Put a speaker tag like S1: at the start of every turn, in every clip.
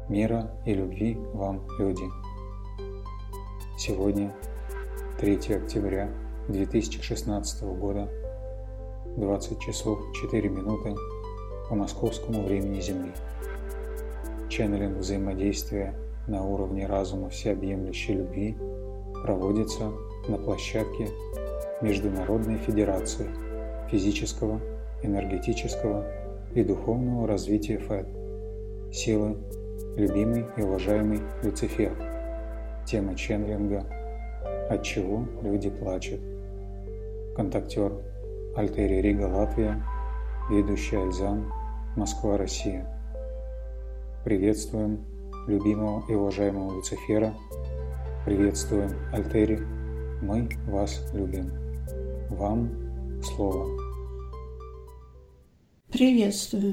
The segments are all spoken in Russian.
S1: Мира и любви вам, люди! Сегодня, 3 октября 2016 года, 20 часов 4 минуты по московскому времени Земли. Ченнелинг взаимодействия на уровне разума всеобъемлющей любви проводится на площадке Международной Федерации физического, энергетического и духовного развития ФЭД. Силы любимый и уважаемый Люцифер. Тема ченнелинга «От чего люди плачут». Контактер Альтери Рига, Латвия. Ведущий Альзан, Москва, Россия. Приветствуем любимого и уважаемого Люцифера. Приветствуем Альтери. Мы вас любим. Вам слово.
S2: Приветствую.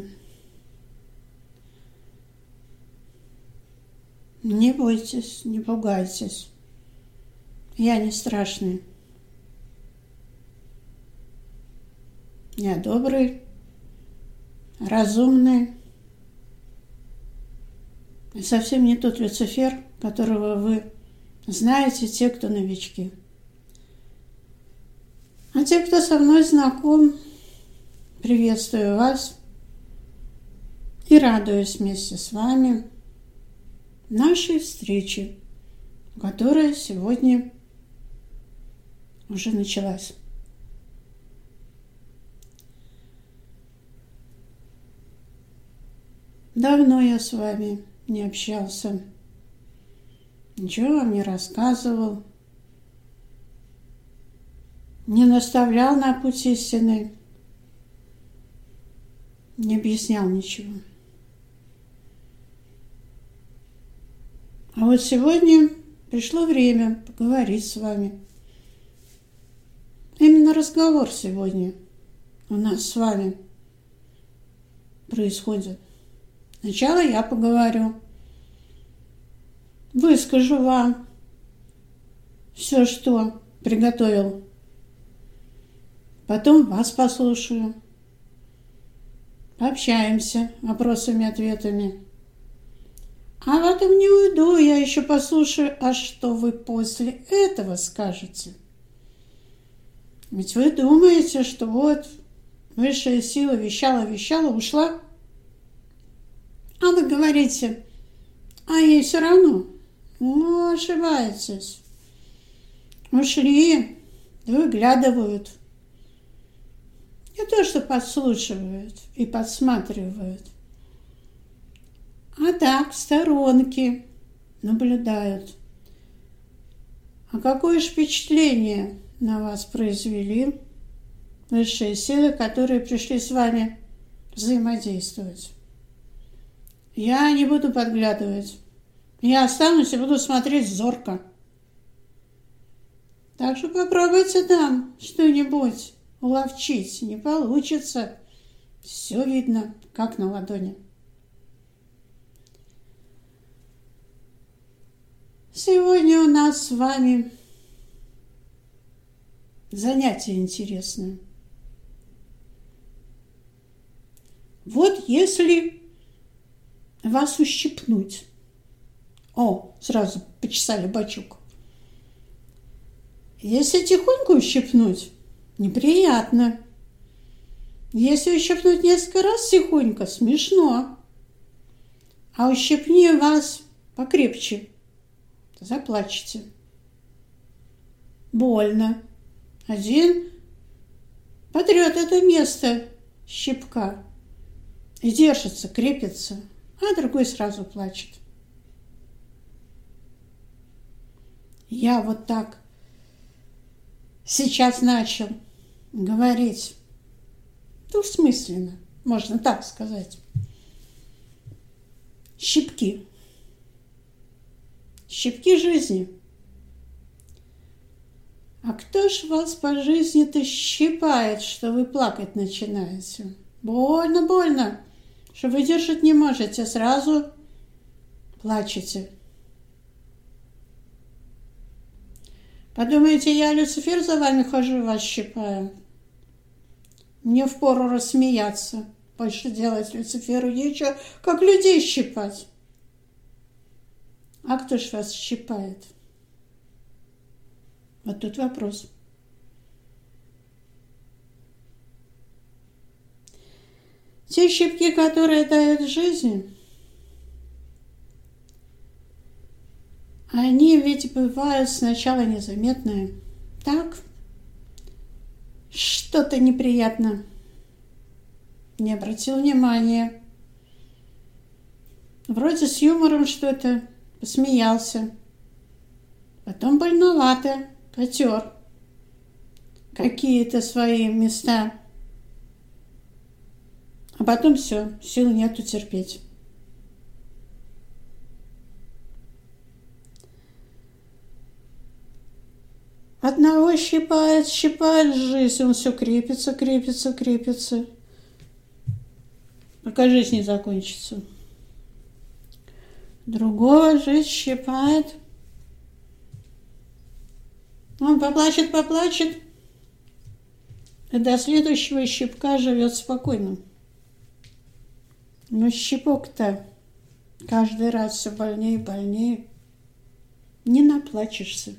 S2: Не бойтесь, не пугайтесь. Я не страшный. Я добрый, разумный. И совсем не тот Люцифер, которого вы знаете, те, кто новички. А те, кто со мной знаком, приветствую вас и радуюсь вместе с вами нашей встрече, которая сегодня уже началась. Давно я с вами не общался, ничего вам не рассказывал, не наставлял на путь истины, не объяснял ничего. А вот сегодня пришло время поговорить с вами. Именно разговор сегодня у нас с вами происходит. Сначала я поговорю, выскажу вам все, что приготовил. Потом вас послушаю. Пообщаемся вопросами-ответами. А потом не уйду, я еще послушаю, а что вы после этого скажете? Ведь вы думаете, что вот высшая сила вещала, ушла, а вы говорите, а ей все равно. Ну, ошибаетесь. Ушли, выглядывают. Не то, что подслушивают и подсматривают, а так, в сторонке наблюдают. А какое же впечатление на вас произвели высшие силы, которые пришли с вами взаимодействовать? Я не буду подглядывать. Я останусь и буду смотреть зорко. Так что попробуйте там что-нибудь уловчить. Не получится. Все видно, как на ладони. Сегодня у нас с вами занятие интересное. Вот если вас ущипнуть. Сразу почесали бочок. Если тихонько ущипнуть, неприятно. Если ущипнуть несколько раз тихонько, смешно. А ущипни вас покрепче, заплачете. Больно. Один потрет это место щипка и держится, крепится, а другой сразу плачет. Я вот так сейчас начал говорить двусмысленно, можно так сказать. Щипки. Щипки жизни. А кто ж вас по жизни-то щипает, что вы плакать начинаете? Больно, что вы держать не можете, сразу плачете. Подумаете, я, Люцифер, за вами хожу и вас щипаю? Мне впору рассмеяться. Больше делать Люциферу нечего, как людей щипать. А кто ж вас щипает? Вот тут вопрос. Те щипки, которые дают жизнь, они ведь бывают сначала незаметные. Так, что-то неприятно. Не обратил внимания. Вроде с юмором что-то, посмеялся. Потом больновато, потер какие-то свои места. А потом все, сил нету терпеть. Одного щипает жизнь, он все крепится, пока жизнь не закончится. Другого жизнь щипает. Он поплачет, и до следующего щипка живет спокойно. Но щипок-то каждый раз все больнее и больнее. Не наплачешься.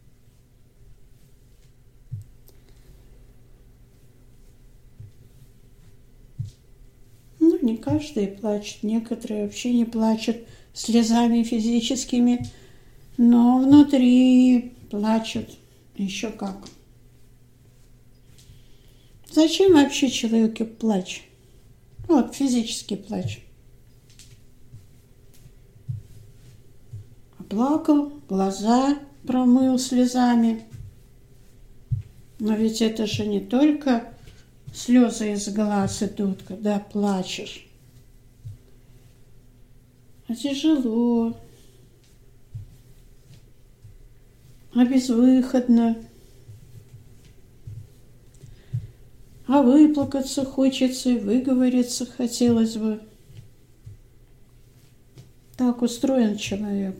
S2: Ну, не каждый плачет. Некоторые вообще не плачут слезами физическими, но внутри плачут еще как. Зачем вообще человеку плач? Вот, физический плач. Плакал, глаза промыл слезами. Но ведь это же не только слезы из глаз идут, когда плачешь. А тяжело, а безвыходно. А выплакаться хочется и выговориться хотелось бы. Так устроен человек.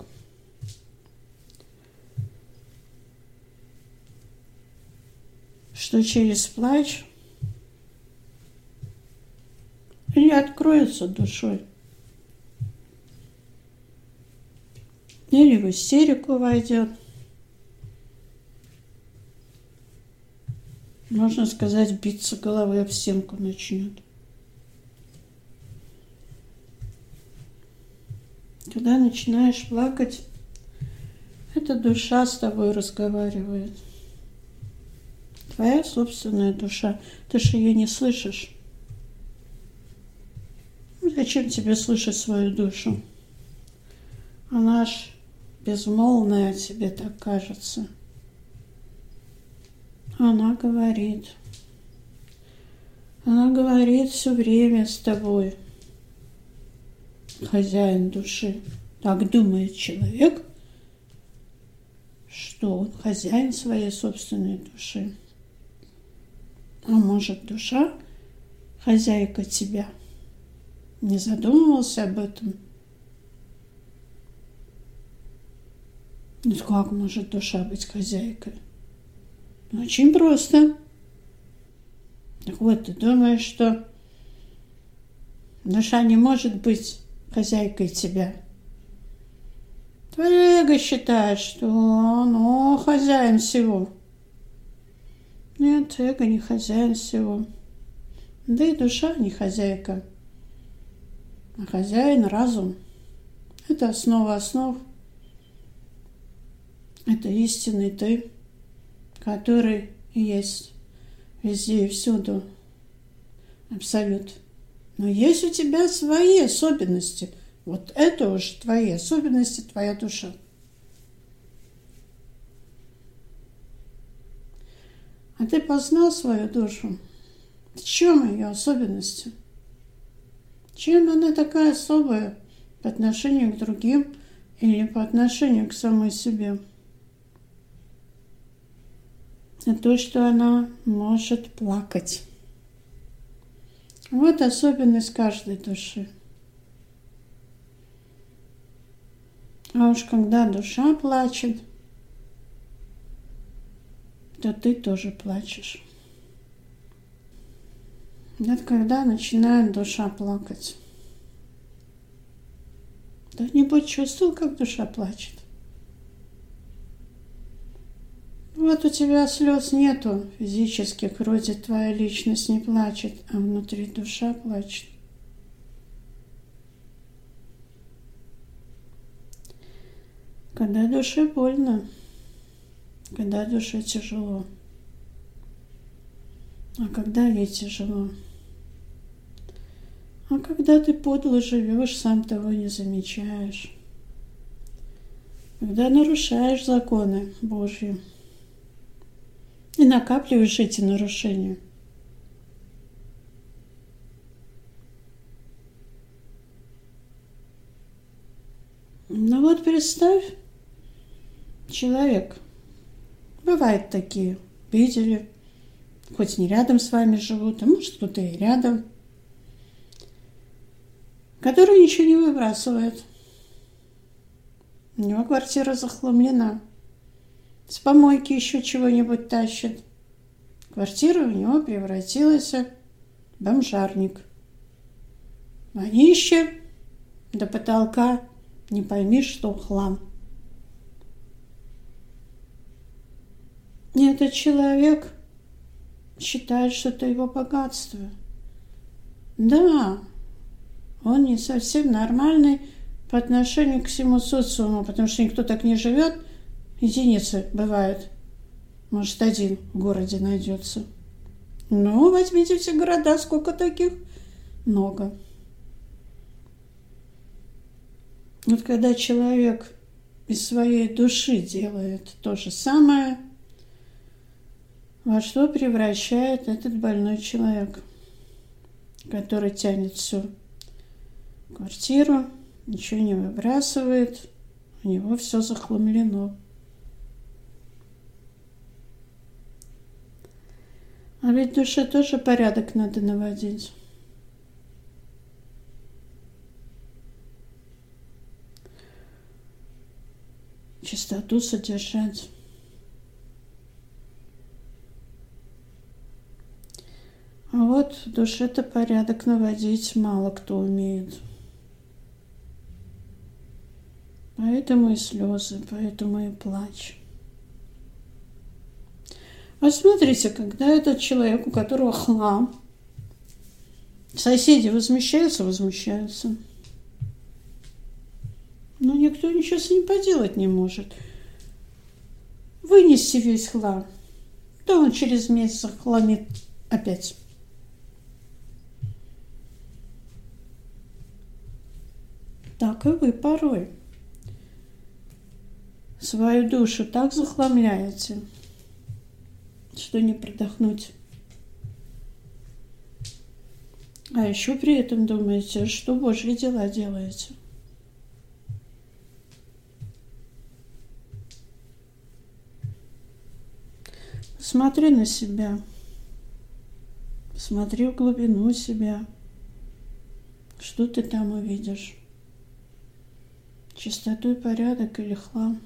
S2: Что через плач или откроется душой, или в истерику войдет. Можно сказать, биться головой об стенку начнет. Когда начинаешь плакать, эта душа с тобой разговаривает. Твоя собственная душа. Ты же ее не слышишь. Зачем тебе слышать свою душу? Она ж безмолвная, тебе так кажется. Она говорит все время с тобой. Хозяин души. Так думает человек, что он хозяин своей собственной души. А может, душа хозяйка тебя? Не задумывался об этом? Ну как может душа быть хозяйкой? Очень просто. Так вот, ты думаешь, что душа не может быть хозяйкой тебя? Твое эго считает, что оно хозяин всего. Нет, эго не хозяин всего. Да и душа не хозяйка. А хозяин разум. Это основа основ. Это истинный ты, который есть везде и всюду. Абсолют. Но есть у тебя свои особенности. Вот это уже твои особенности, твоя душа. А ты познал свою душу? В чем ее особенности? Чем она такая особая по отношению к другим или по отношению к самой себе? Это то, что она может плакать. Вот особенность каждой души. А уж когда душа плачет, то ты тоже плачешь. Вот когда начинает душа плакать, Кто-нибудь чувствовал, как душа плачет? Вот у тебя слез нету физических, вроде твоя личность не плачет, а внутри душа плачет. Когда душе больно, когда душе тяжело. А когда ей тяжело? А когда ты подло живешь, сам того не замечаешь. Когда нарушаешь законы Божьи и накапливаешь эти нарушения. Ну вот представь, человек, бывают такие, видели, хоть не рядом с вами живут, а может кто-то и рядом, который ничего не выбрасывает. У него квартира захламлена, с помойки еще чего-нибудь тащит. Квартира у него превратилась в бомжарник. Вонище до потолка, не пойми, что хлам. И этот человек считает, что это его богатство. Да, он не совсем нормальный по отношению к всему социуму, потому что никто так не живет. Единицы бывают. Может, один в городе найдется. Ну, возьмите все города, сколько таких? Много. Вот когда человек из своей души делает то же самое, во что превращает этот больной человек, который тянет всю квартиру, ничего не выбрасывает, у него все захламлено. А ведь в душе тоже порядок надо наводить. Чистоту содержать. А вот в душе-то порядок наводить мало кто умеет. Поэтому и слезы, поэтому и плач. А смотрите, когда этот человек, у которого хлам, соседи возмущаются. Но никто ничего с ним поделать не может. Вынести весь хлам. То он через месяц хламит опять. Так и вы порой свою душу так захламляете, что не продохнуть. А еще при этом думаете, что Божьи дела делаете. Смотри на себя. Смотри в глубину себя. Что ты там увидишь? Чистоту и порядок или хлам?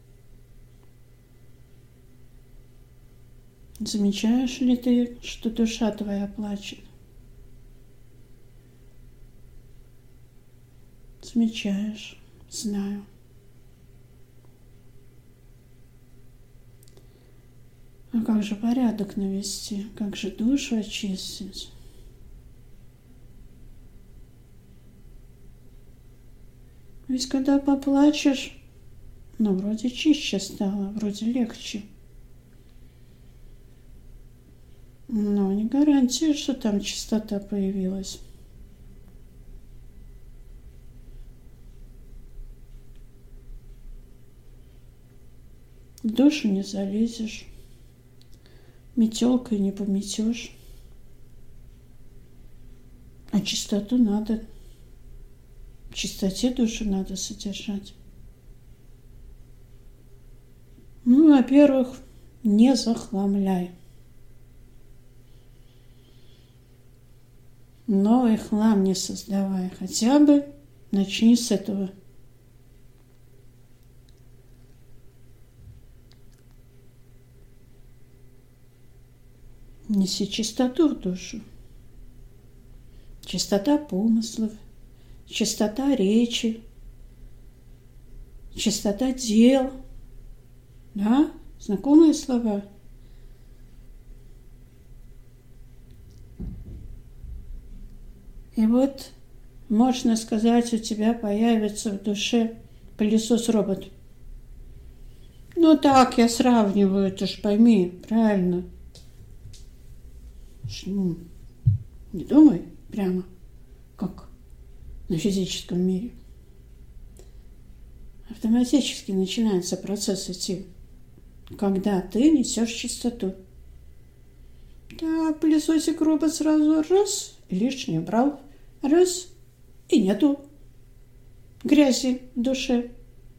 S2: Замечаешь ли ты, что душа твоя плачет? Замечаешь, знаю. А как же порядок навести? Как же душу очистить? Ведь когда поплачешь, вроде чище стало, вроде легче. Но не гарантия, что там чистота появилась. В душу не залезешь, метелкой не пометешь. А чистоту надо. В чистоте душу надо содержать. Во-первых, не захламляй. Новый хлам не создавай. Хотя бы начни с этого. Неси чистоту в душу. Чистота помыслов, чистота речи, чистота дел. Да? Знакомые слова? И вот, можно сказать, у тебя появится в душе пылесос-робот. Ну так, я сравниваю, ты ж пойми, правильно. Ну, не думай прямо, как на физическом мире. Автоматически начинается процесс идти, когда ты несешь чистоту. Так, пылесосик робот сразу раз, лишнее брал, раз, и нету грязи в душе.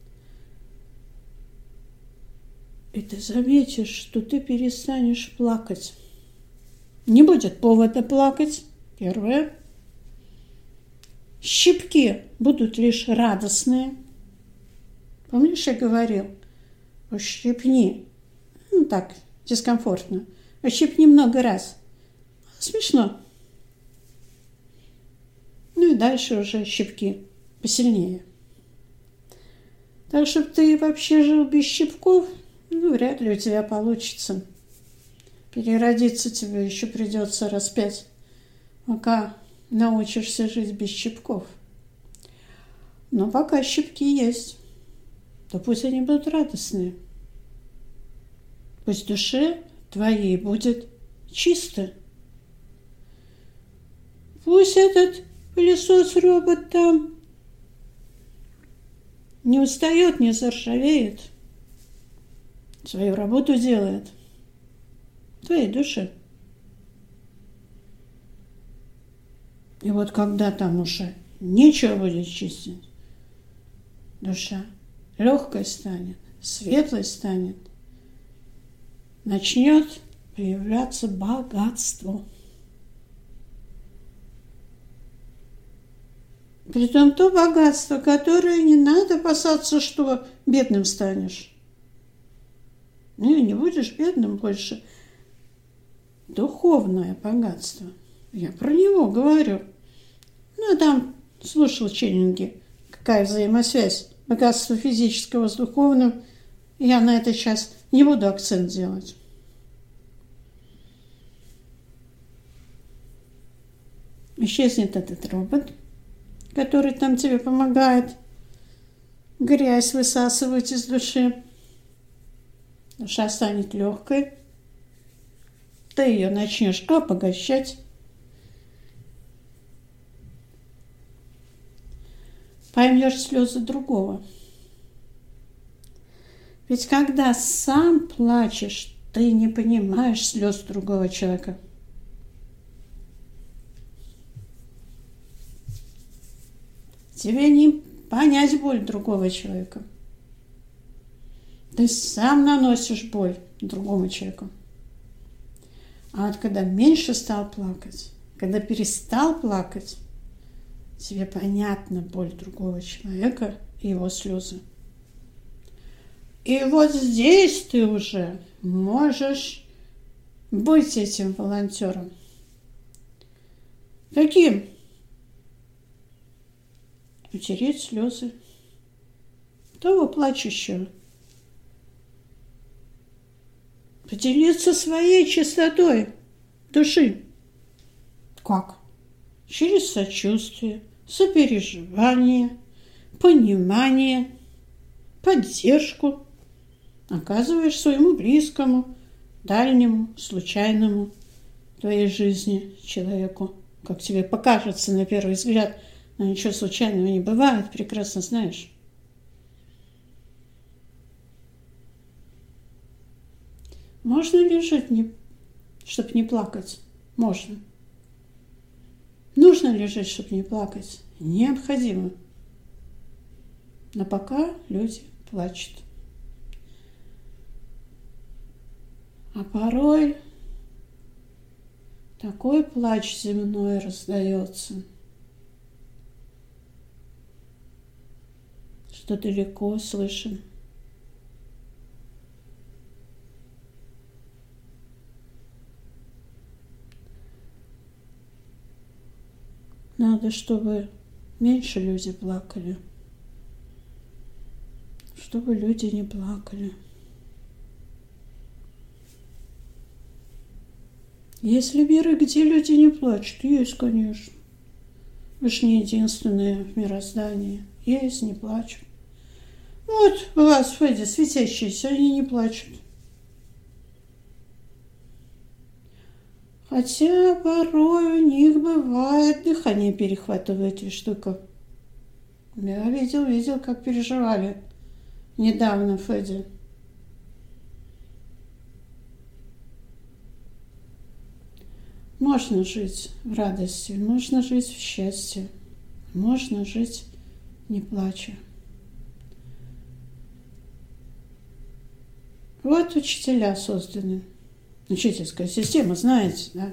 S2: И ты заметишь, что ты перестанешь плакать. Не будет повода плакать, первое. Щипки будут лишь радостные. Помнишь, я говорил, ущипни. Ну так, дискомфортно. Ущипни много раз. Смешно. Ну и дальше уже щипки посильнее. Так, чтобы ты вообще жил без щипков, ну, вряд ли у тебя получится. Переродиться тебе еще придется раз 5, пока научишься жить без щипков. Но пока щипки есть, то пусть они будут радостные. Пусть в душе твоей будет чисто. Пусть этот пылесос-робот там не устает, не заржавеет, свою работу делает в твоей душе. И вот когда там уже нечего будет чистить, душа легкой станет, светлой станет, начнет появляться богатство. Притом то богатство, которое не надо опасаться, что бедным станешь. Не будешь бедным больше. Духовное богатство. Я про него говорю. Ну, а там слушал Челленги, какая взаимосвязь богатства физического с духовным. Я на это сейчас не буду акцент делать. Исчезнет этот робот, который там тебе помогает грязь высасывать из души. Душа станет легкой. Ты ее начнешь обогащать. Поймешь слезы другого. Ведь когда сам плачешь, ты не понимаешь слез другого человека. Тебе не понять боль другого человека. Ты сам наносишь боль другому человеку. А вот когда меньше стал плакать, когда перестал плакать, тебе понятна боль другого человека и его слезы. И вот здесь ты уже можешь быть этим волонтером. Каким? Утереть слезы того плачущего. Поделиться своей чистотой души. Как? Через сочувствие, сопереживание, понимание, поддержку оказываешь своему близкому, дальнему, случайному в твоей жизни человеку. Как тебе покажется на первый взгляд, но ничего случайного не бывает, прекрасно знаешь. Можно ли жить, чтобы не плакать? Можно. Нужно ли жить, чтобы не плакать? Необходимо. Но пока люди плачут. А порой такой плач земной раздается, что далеко слышен. Надо, чтобы меньше люди плакали, чтобы люди не плакали. Есть ли миры, где люди не плачут? Есть, конечно. Вы же не единственные в мироздании. Есть, не плачут. Вот у вас, Федя, светящиеся, они не плачут. Хотя порой у них бывает дыхание перехватывает и штука. Я видел, как переживали недавно, Федя. Можно жить в радости, можно жить в счастье, можно жить не плача. Вот учителя созданы. Учительская система, знаете, да?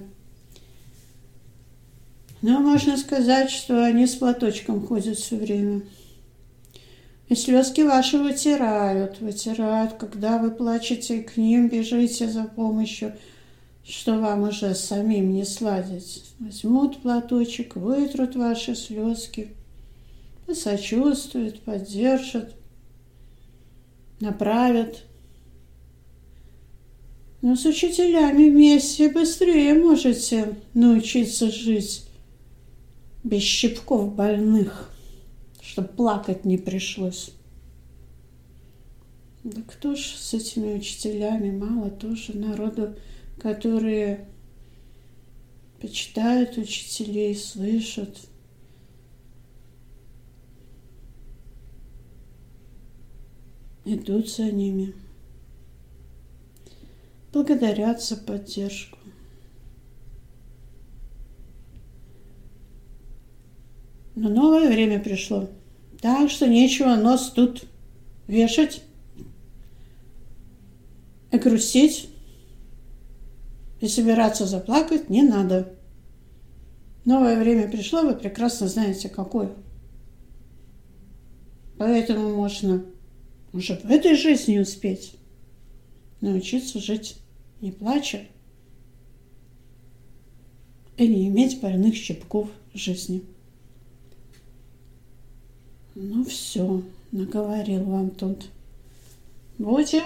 S2: Но можно сказать, что они с платочком ходят все время. И слезки ваши вытирают, когда вы плачете, к ним бежите за помощью, что вам уже самим не сладить. Возьмут платочек, вытрут ваши слезки, посочувствуют, поддержат, направят. Но с учителями вместе быстрее можете научиться жить без щипков больных, чтобы плакать не пришлось. Да кто ж с этими учителями? Мало тоже народу, которые почитают учителей, слышат. Идут за ними. Благодарят за поддержку. Но новое время пришло, так что нечего нос тут вешать и грустить, и собираться заплакать не надо. Новое время пришло, вы прекрасно знаете, какое. Поэтому можно уже в этой жизни успеть научиться жить не плача и не иметь больных щипков в жизни. Ну все, наговорил вам тут. Будем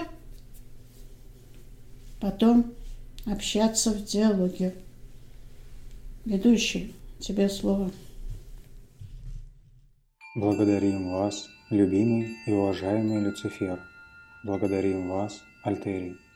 S2: потом общаться в диалоге. Ведущий, тебе слово.
S1: Благодарим вас, любимый и уважаемый Люцифер. Благодарим вас, Альтери.